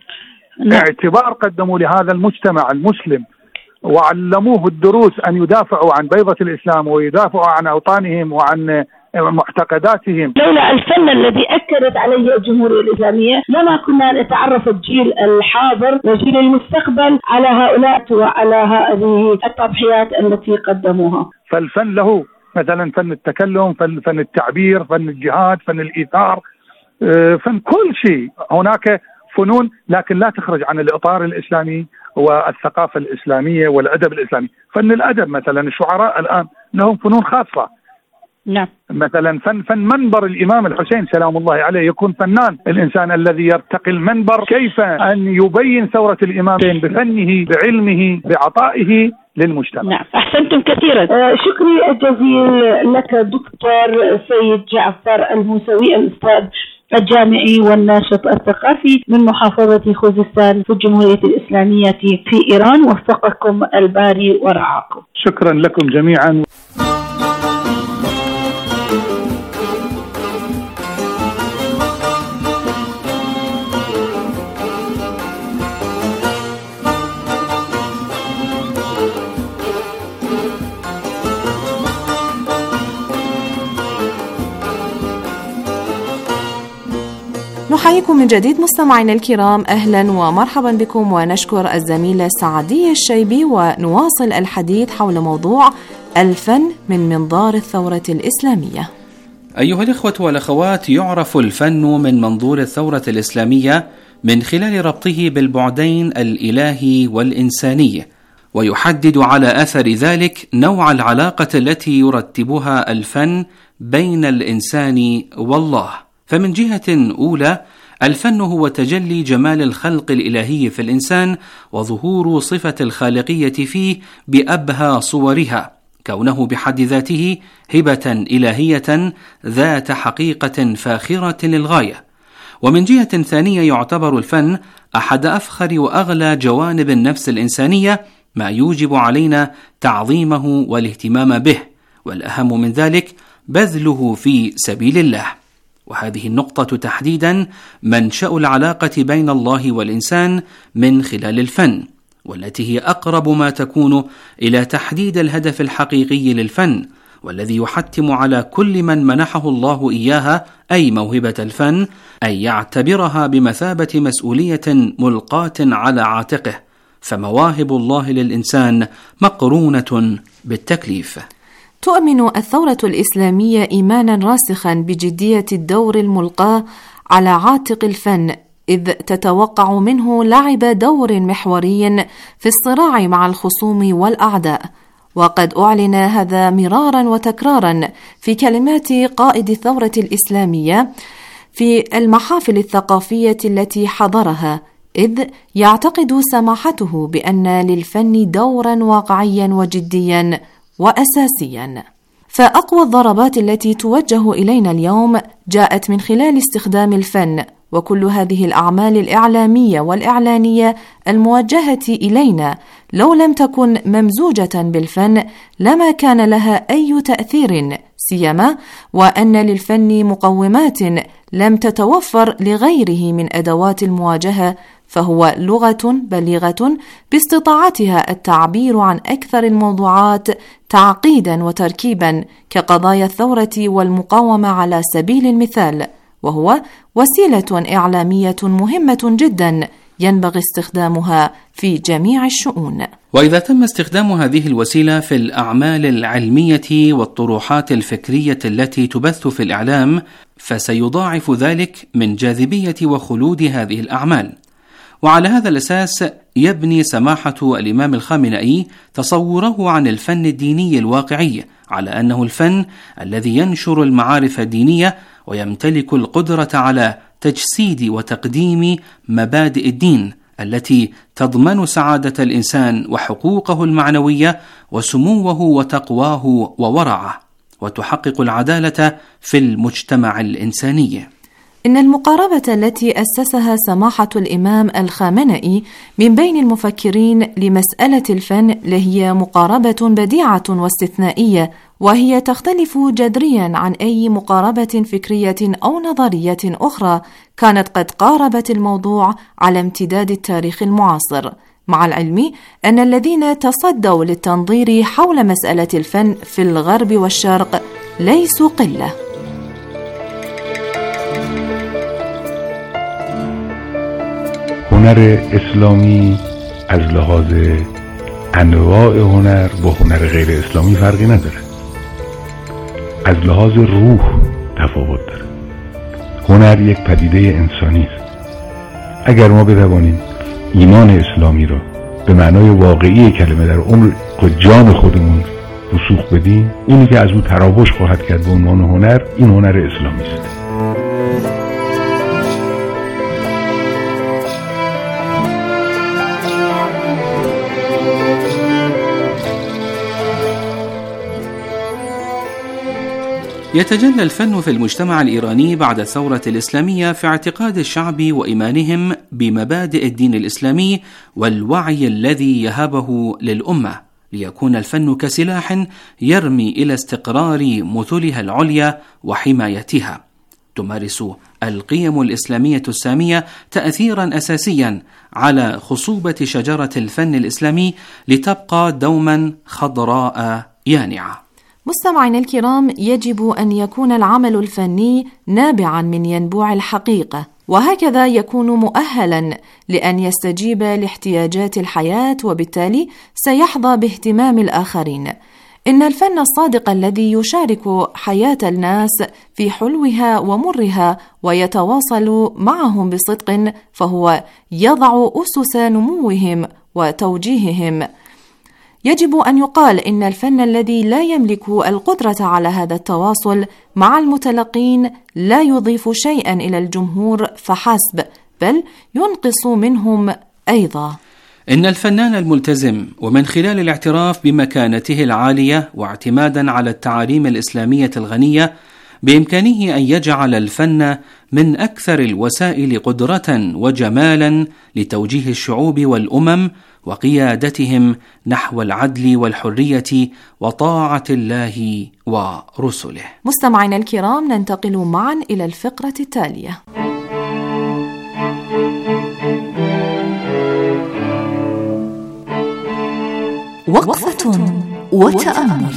S12: اعتبار، قدموا لهذا المجتمع المسلم وعلموه الدروس أن يدافعوا عن بيضة الإسلام ويدافعوا عن أوطانهم وعن معتقداتهم.
S11: لولا الفن الذي أكدت عليه الجمهورية الإسلامية لما كنا نتعرف الجيل الحاضر وجيل المستقبل على هؤلاء وعلى هذه التضحيات التي قدموها.
S12: فالفن له مثلا فن التكلم، فن فن التعبير، فن الجهاد، فن الإيثار، فن كل شيء. هناك فنون لكن لا تخرج عن الإطار الإسلامي والثقافة الإسلامية والأدب الإسلامي. فن الأدب مثلا الشعراء الآن لهم فنون خاصة.
S11: نعم.
S12: مثلا فن فن منبر الإمام الحسين سلام الله عليه، يكون فنان الإنسان الذي يرتقي المنبر، كيف أن يبين ثورة الإمام بفنه بعلمه بعطائه للمجتمع.
S11: نعم، أحسنتم كثيرا. آه شكري الجزيل لك دكتور سيد جعفر الموسوي، الأستاذ الجامعي والناشط الثقافي من محافظة خوزستان في الجمهورية الإسلامية في إيران. وفقكم الباري ورعاكم.
S12: شكرا لكم جميعا.
S8: نحييكم من جديد مستمعينا الكرام، أهلا ومرحبا بكم، ونشكر الزميلة سعدية الشيبي، ونواصل الحديث حول موضوع الفن من منظار الثورة الإسلامية.
S9: أيها الإخوة والأخوات، يعرف الفن من منظور الثورة الإسلامية من خلال ربطه بالبعدين الإلهي والإنساني، ويحدد على أثر ذلك نوع العلاقة التي يرتبها الفن بين الإنسان والله. فمن جهة أولى، الفن هو تجلي جمال الخلق الإلهي في الإنسان وظهور صفة الخالقية فيه بأبهى صورها، كونه بحد ذاته هبة إلهية ذات حقيقة فاخرة للغاية. ومن جهة ثانية، يعتبر الفن أحد أفخر وأغلى جوانب النفس الإنسانية، ما يوجب علينا تعظيمه والاهتمام به، والأهم من ذلك بذله في سبيل الله. وهذه النقطة تحديدا منشأ العلاقة بين الله والإنسان من خلال الفن، والتي هي أقرب ما تكون إلى تحديد الهدف الحقيقي للفن، والذي يحتم على كل من منحه الله إياها، أي موهبة الفن، أن يعتبرها بمثابة مسؤولية ملقاة على عاتقه، فمواهب الله للإنسان مقرونة بالتكليف.
S8: تؤمن الثورة الإسلامية إيمانا راسخا بجدية الدور الملقى على عاتق الفن، إذ تتوقع منه لعب دور محوري في الصراع مع الخصوم والأعداء. وقد أعلن هذا مرارا وتكرارا في كلمات قائد الثورة الإسلامية في المحافل الثقافية التي حضرها، إذ يعتقد سماحته بأن للفن دورا واقعيا وجديا وأساسيا. فأقوى الضربات التي توجه إلينا اليوم جاءت من خلال استخدام الفن، وكل هذه الأعمال الإعلامية والإعلانية الموجهة إلينا لو لم تكن ممزوجة بالفن لما كان لها أي تأثير، سيما وأن للفن مقومات لم تتوفر لغيره من أدوات المواجهة، فهو لغة بليغة باستطاعتها التعبير عن أكثر الموضوعات تعقيدا وتركيبا، كقضايا الثورة والمقاومة على سبيل المثال، وهو وسيلة إعلامية مهمة جدا ينبغي استخدامها في جميع الشؤون.
S9: وإذا تم استخدام هذه الوسيلة في الأعمال العلمية والطروحات الفكرية التي تبث في الإعلام، فسيضاعف ذلك من جاذبية وخلود هذه الأعمال. وعلى هذا الأساس يبني سماحة الإمام الخامنئي تصوره عن الفن الديني الواقعي على أنه الفن الذي ينشر المعارف الدينية ويمتلك القدرة على تجسيد وتقديم مبادئ الدين التي تضمن سعادة الإنسان وحقوقه المعنوية وسموه وتقواه وورعه، وتحقق العدالة في المجتمع الإنساني.
S8: إن المقاربة التي أسسها سماحة الإمام الخامنئي من بين المفكرين لمسألة الفن لهي مقاربة بديعة واستثنائية، وهي تختلف جذريا عن أي مقاربة فكرية أو نظرية أخرى كانت قد قاربت الموضوع على امتداد التاريخ المعاصر، مع العلم أن الذين تصدوا للتنظير حول مسألة الفن في الغرب والشرق ليسوا قلة.
S13: هنر اسلامی از لحاظ انواع هنر با هنر غیر اسلامی فرقی نداره. از لحاظ روح تفاوت داره. هنر یک پدیده انسانی است. اگر ما بتوانیم ایمان اسلامی را به معنای واقعی کلمه در عمر و جان خودمون رسوخ بدیم، اونی که از او تراوش خواهد کرد به عنوان هنر، این هنر اسلامی است.
S9: يتجلى الفن في المجتمع الإيراني بعد الثورة الإسلامية في اعتقاد الشعب وإيمانهم بمبادئ الدين الإسلامي والوعي الذي يهبه للأمة، ليكون الفن كسلاح يرمي إلى استقرار مثلها العليا وحمايتها. تمارس القيم الإسلامية السامية تأثيرا أساسيا على خصوبة شجرة الفن الإسلامي لتبقى دوما خضراء يانعة.
S8: مستمعينا الكرام، يجب أن يكون العمل الفني نابعا من ينبوع الحقيقة، وهكذا يكون مؤهلا لأن يستجيب لاحتياجات الحياة، وبالتالي سيحظى باهتمام الآخرين. إن الفن الصادق الذي يشارك حياة الناس في حلوها ومرها ويتواصل معهم بصدق، فهو يضع أسس نموهم وتوجيههم. يجب أن يقال إن الفن الذي لا يملك القدرة على هذا التواصل مع المتلقين لا يضيف شيئا إلى الجمهور فحسب، بل ينقص منهم أيضا.
S9: إن الفنان الملتزم، ومن خلال الاعتراف بمكانته العالية واعتمادا على التعاليم الإسلامية الغنية، بإمكانه أن يجعل الفن من أكثر الوسائل قدرة وجمالا لتوجيه الشعوب والأمم وقيادتهم نحو العدل والحرية وطاعة الله ورسله.
S8: مستمعينا الكرام، ننتقل معا إلى الفقرة التالية.
S1: وقفة وتأمل.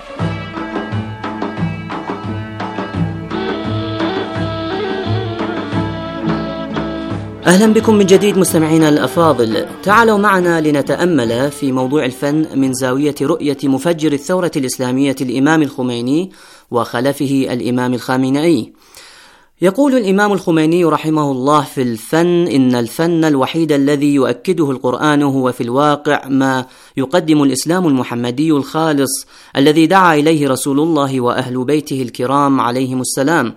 S10: أهلا بكم من جديد مستمعينا الأفاضل. تعالوا معنا لنتأمل في موضوع الفن من زاوية رؤية مفجر الثورة الإسلامية الإمام الخميني وخلفه الإمام الخامنئي. يقول الإمام الخميني رحمه الله في الفن: إن الفن الوحيد الذي يؤكده القرآن هو في الواقع ما يقدم الإسلام المحمدي الخالص الذي دعا إليه رسول الله وأهل بيته الكرام عليهم السلام.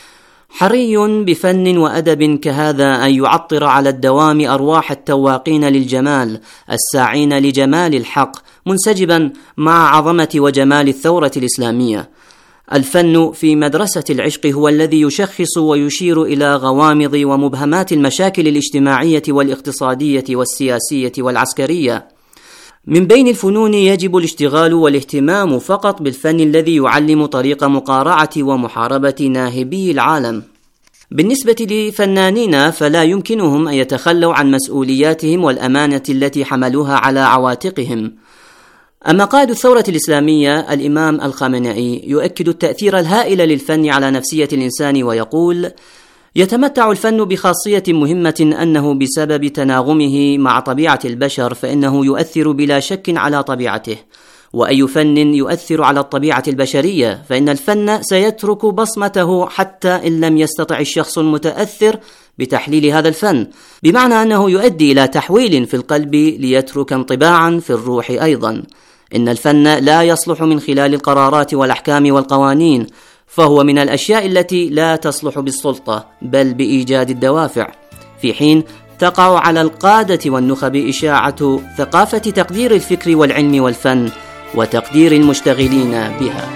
S10: حري بفن وأدب كهذا أن يعطر على الدوام أرواح التواقين للجمال الساعين لجمال الحق، منسجبا مع عظمة وجمال الثورة الإسلامية. الفن في مدرسة العشق هو الذي يشخص ويشير إلى غوامض ومبهمات المشاكل الاجتماعية والاقتصادية والسياسية والعسكرية. من بين الفنون يجب الاشتغال والاهتمام فقط بالفن الذي يعلم طريق مقارعة ومحاربة ناهبي العالم. بالنسبة لفنانين فلا يمكنهم أن يتخلوا عن مسؤولياتهم والأمانة التي حملوها على عواتقهم. أما قائد الثورة الإسلامية الإمام الخامنئي يؤكد التأثير الهائل للفن على نفسية الإنسان ويقول: يتمتع الفن بخاصية مهمة، أنه بسبب تناغمه مع طبيعة البشر فإنه يؤثر بلا شك على طبيعته، وأي فن يؤثر على الطبيعة البشرية فإن الفن سيترك بصمته حتى إن لم يستطع الشخص المتأثر بتحليل هذا الفن، بمعنى أنه يؤدي إلى تحويل في القلب ليترك انطباعا في الروح أيضا. إن الفن لا يصلح من خلال القرارات والأحكام والقوانين، فهو من الأشياء التي لا تصلح بالسلطة بل بإيجاد الدوافع، في حين تقع على القادة والنخب إشاعة ثقافة تقدير الفكر والعلم والفن وتقدير المشتغلين بها.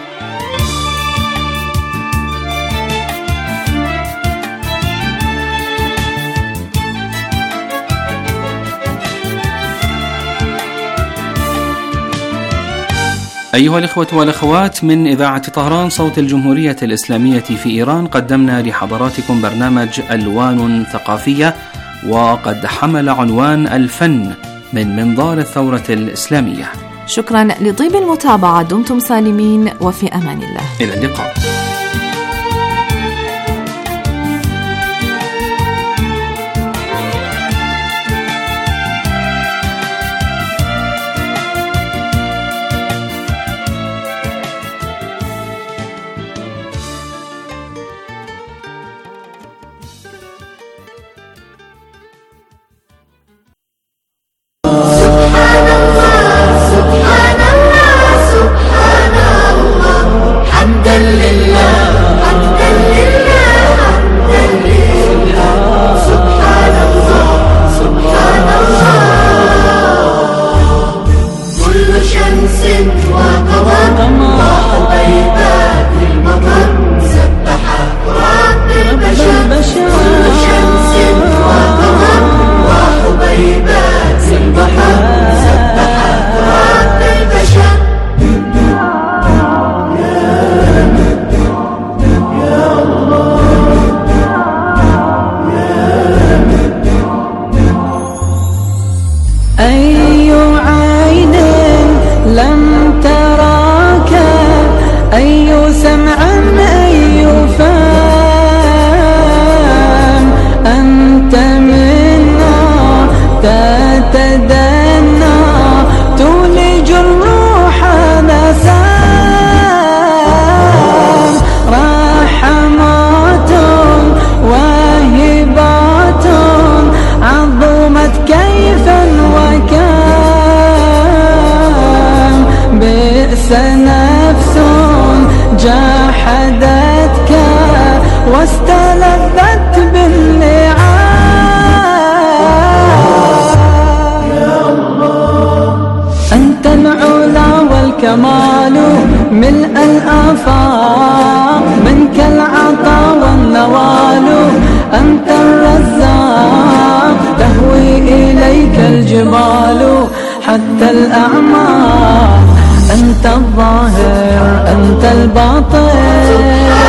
S9: أيها الإخوة والأخوات، من إذاعة طهران صوت الجمهورية الإسلامية في إيران قدمنا لحضراتكم برنامج ألوان ثقافية، وقد حمل عنوان الفن من منظار الثورة الإسلامية.
S8: شكرا لطيب المتابعة، دمتم سالمين وفي أمان الله.
S9: إلى اللقاء.
S14: نفس جاحدتك واستلذت بالنعام. يا الله أنت العلا والكمال ملء الآفاق، منك العطاء والنوال، أنت الرزاق تهوي إليك الجبال حتى الأعماق. أنت الظاهر أنت الباطن،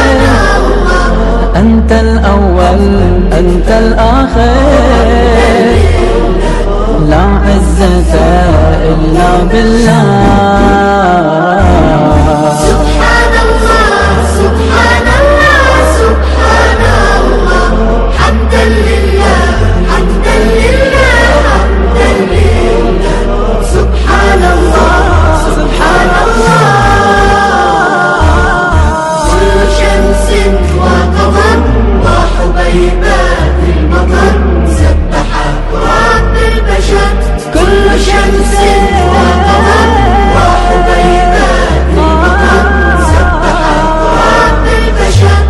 S14: أنت الأول أنت الآخر، لا عزة إلا بالله.
S15: سبحان الله سبحان الله سبحان الله، حمدا لله حمدا لله حمدا لله. سبحان الله سبحان الله، كل شمس وقمر وحبيبات المطر سبحت رب البشر. كل شمس وقمر وحبيبات المطر سبحت رب البشر.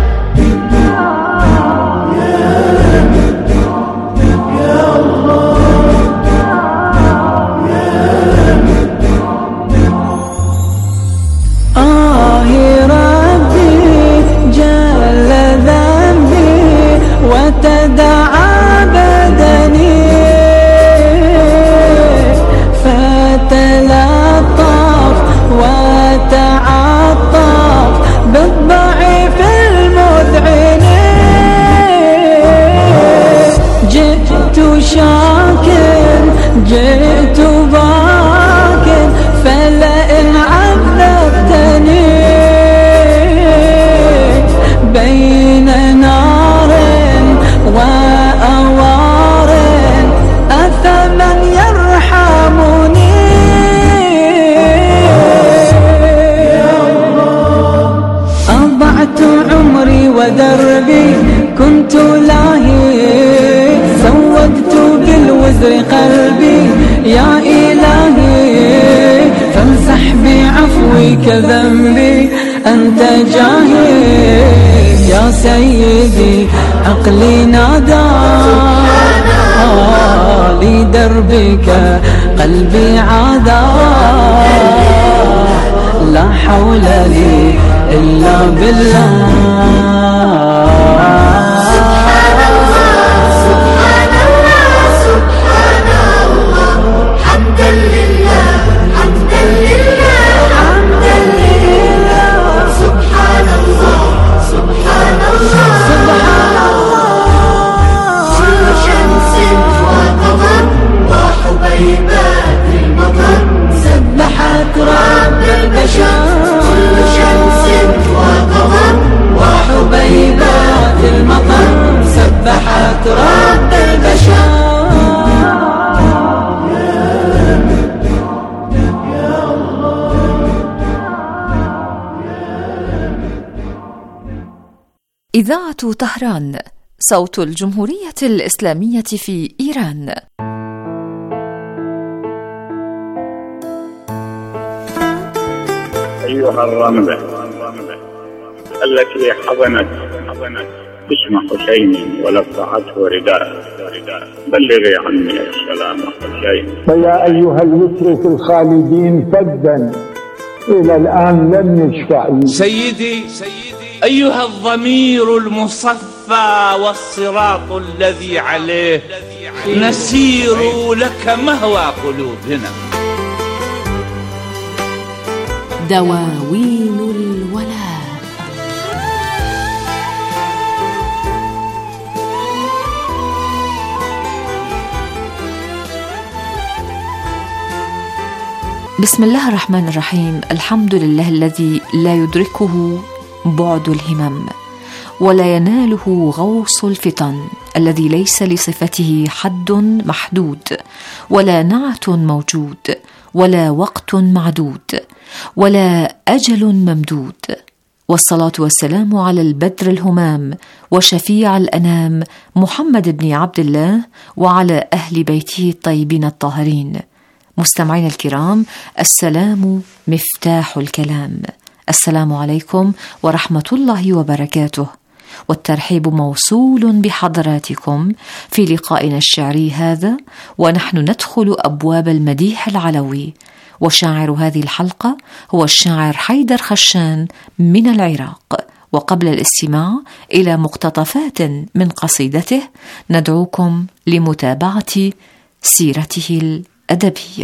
S15: يا الله
S14: آه ربي جل ذنبي وتدعى بدني، فتلطف وتعطف بالضعيف المذعن. جئت شاكر جئت باكر، فلئن عذبتني بين نار وأوار أفمن يرحمني. أضعت عمري ودربي كنت لاهي، سودت بالوزر قلبي يا إلهي، فامسح بعفوك ذنبي أنت جاهي. يا سيدي عقلي نادى لدربك قلبي عادا، لا حول لي إلا بالله.
S15: سبحان الله سبحان الله سبحان الله، حمدا لله حمدا لله حمدا لله. سبحان الله سبحان الله سبحان الله، كل شمس وقمر وحبيبات المطر سبحت رب البشر. كل شمس وقمر وحبيبات المطر سبحت رب البشر.
S1: إذاعة طهران، صوت الجمهورية الإسلامية في إيران.
S16: أيها الرملة التي حضنت اسم حسين ولفعته رداء، بلغي عني السلام حسين.
S17: فيا أيها المترك الخالدين فدا إلى الآن لم يشفع.
S18: سيدي أيها الضمير المصفى والصراط الذي عليه نسير لك مهوى قلوبنا.
S8: دواوين الولاء.
S1: بسم الله الرحمن الرحيم. الحمد لله الذي لا يدركه بعد الهمم ولا يناله غوص الفتن، الذي ليس لصفته حد محدود ولا نعت موجود ولا وقت معدود ولا أجل ممدود. والصلاة والسلام على البدر الهمام وشفيع الأنام محمد بن عبد الله وعلى أهل بيته الطيبين الطاهرين. مستمعين الكرام، السلام مفتاح الكلام. السلام عليكم ورحمة الله وبركاته، والترحيب موصول بحضراتكم في لقائنا الشعري هذا، ونحن ندخل أبواب المديح العلوي. وشاعر هذه الحلقة هو الشاعر حيدر خشان من العراق. وقبل الاستماع إلى مقتطفات من قصيدته ندعوكم لمتابعة سيرته الأدبية.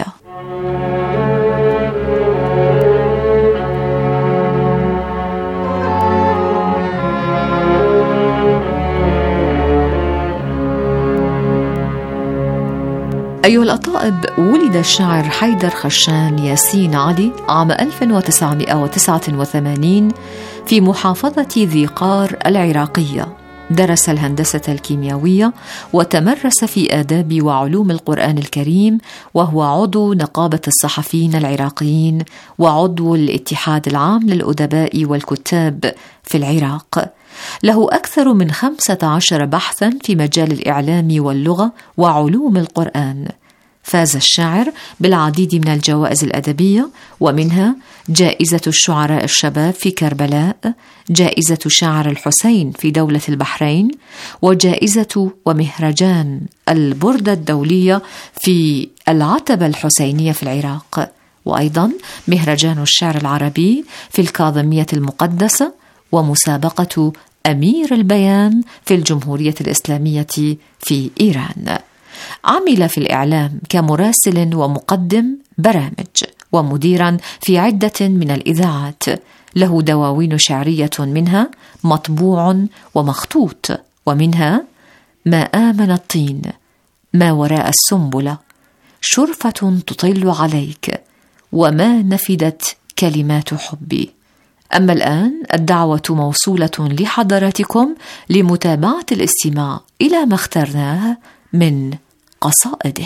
S1: أيها الأطائب، ولد الشاعر حيدر خشان ياسين علي عام ألف وتسعمائة وتسعة وثمانين في محافظة ذي قار العراقية. درس الهندسة الكيميائية وتمرس في آداب وعلوم القرآن الكريم، وهو عضو نقابة الصحفيين العراقيين وعضو الاتحاد العام للأدباء والكتاب في العراق. له أكثر من خمسة عشر بحثا في مجال الإعلام واللغة وعلوم القرآن. فاز الشاعر بالعديد من الجوائز الأدبية، ومنها جائزة الشعراء الشباب في كربلاء، جائزة شاعر الحسين في دولة البحرين، وجائزة ومهرجان البردة الدولية في العتبة الحسينية في العراق، وأيضا مهرجان الشعر العربي في الكاظمية المقدسة، ومسابقة أمير البيان في الجمهورية الإسلامية في إيران. عمل في الإعلام كمراسل ومقدم برامج، ومديرا في عدة من الإذاعات. له دواوين شعرية منها مطبوع ومخطوط، ومنها ما آمن الطين، ما وراء السنبلة، شرفة تطل عليك، وما نفدت كلمات حبي. أما الآن الدعوة موصولة لحضراتكم لمتابعة الاستماع إلى ما اخترناه من قصائده.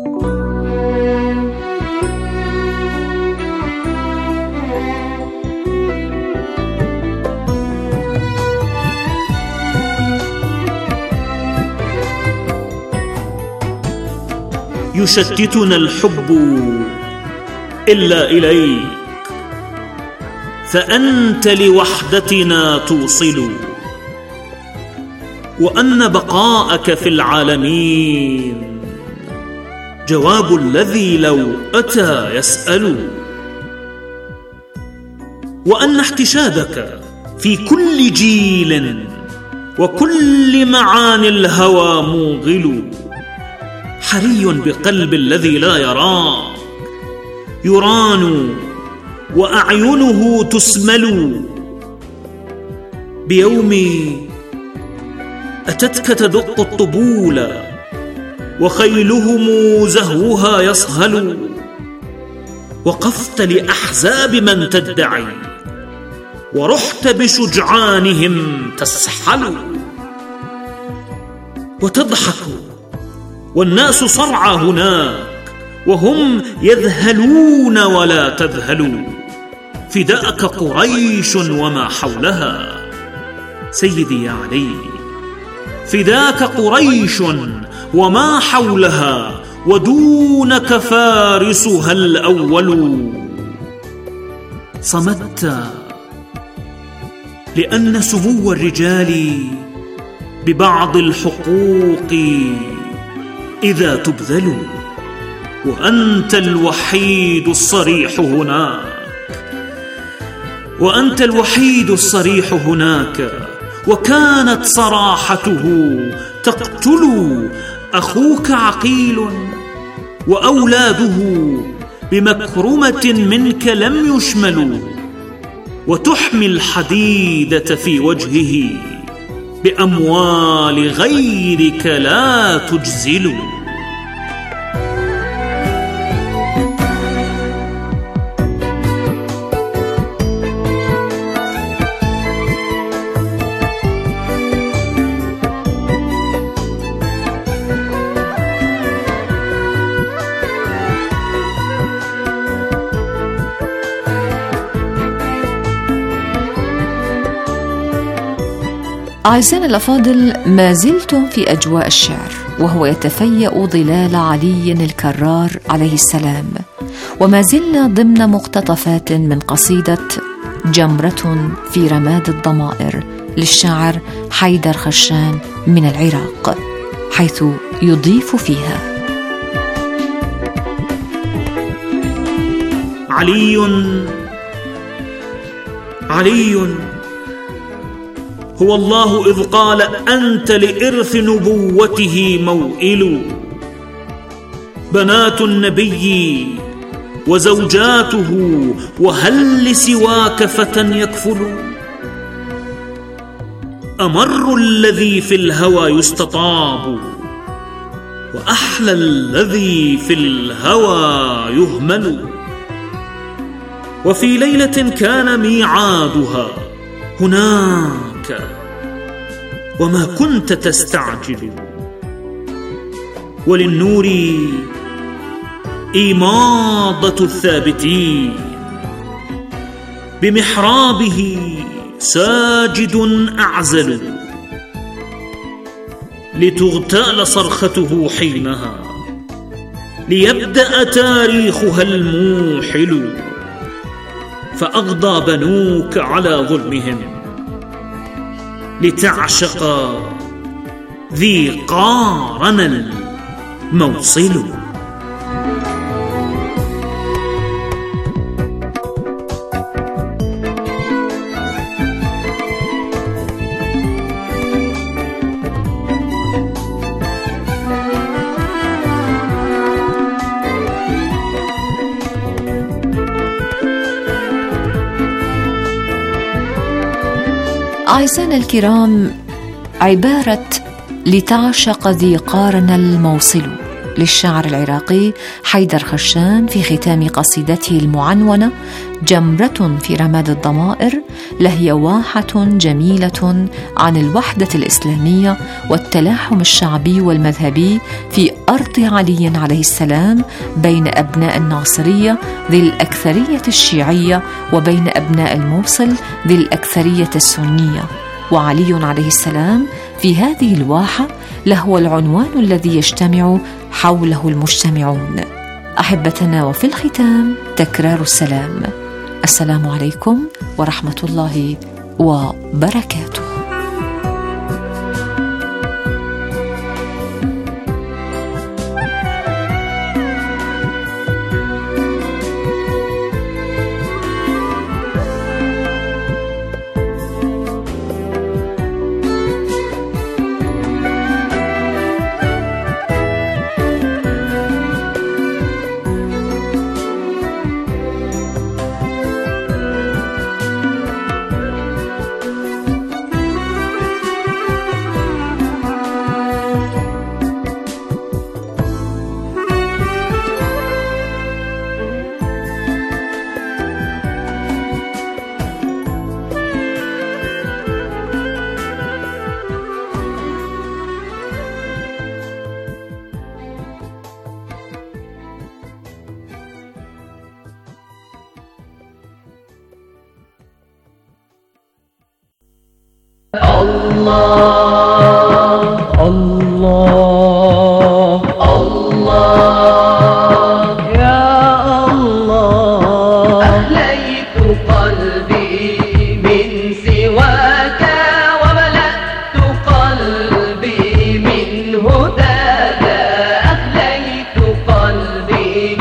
S7: يشتتنا الحب إلا إليك، فأنت لوحدتنا توصل، وأن بقاءك في العالمين جواب الذي لو أتى يسأل، وأن احتشادك في كل جيل وكل معاني الهوى موغل، حري بقلب الذي لا يراك يران وأعينه تسمل. بيوم أتتك تدق الطبول وخيلهم زهوها يصهل، وقفت لأحزاب من تدعي ورحت بشجعانهم تسحل، وتضحك والناس صرعى هناك وهم يذهلون ولا تذهلوا، فداءك قريش وما حولها سيدي يا علي، فداك قريش وما حولها، ودونك فارسها الأول. صمت لأن سمو الرجال ببعض الحقوق إذا تبذل، وأنت الوحيد الصريح هناك، وأنت الوحيد الصريح هناك، وكانت صراحته تقتل. أخوك عقيل وأولاده بمكرمة منك لم يشملوا، وتحمي الحديدة في وجهه بأموال غيرك لا تجزل.
S1: أعزائنا الأفاضل، ما زلتم في أجواء الشعر، وهو يتفيأ ظلال علي الكرار عليه السلام. وما زلنا ضمن مقتطفات من قصيدة جمرة في رماد الضمائر للشاعر حيدر خشان من العراق، حيث يضيف فيها:
S7: علي علي هو الله إذ قال أنت لإرث نبوته موئل، بنات النبي وزوجاته وهل لسواك فتى يكفل، أمر الذي في الهوى يستطاب وأحلى الذي في الهوى يهمل، وفي ليلة كان ميعادها هناك وما كنت تستعجل، وللنور إيماضة الثابتين بمحرابه ساجد أعزل، لتغتال صرخته حينها ليبدأ تاريخها الموحل، فأغضى بنوك على ظلمهم لتعشق ذي قارن الموصل.
S1: أعزائنا الكرام، عبارة لتعشق ذي قارن الموصل للشاعر العراقي حيدر خشان في ختام قصيدته المعنونة جمرة في رماد الضمائر لهي واحة جميلة عن الوحدة الإسلامية والتلاحم الشعبي والمذهبي في أرض علي عليه السلام بين أبناء الناصرية ذي الأكثرية الشيعية وبين أبناء الموصل ذي الأكثرية السنية. وعلي عليه السلام في هذه الواحة لهو العنوان الذي يجتمع حوله المجتمعون. أحبتنا، وفي الختام تكرار السلام: السلام عليكم ورحمة الله وبركاته.
S15: الله الله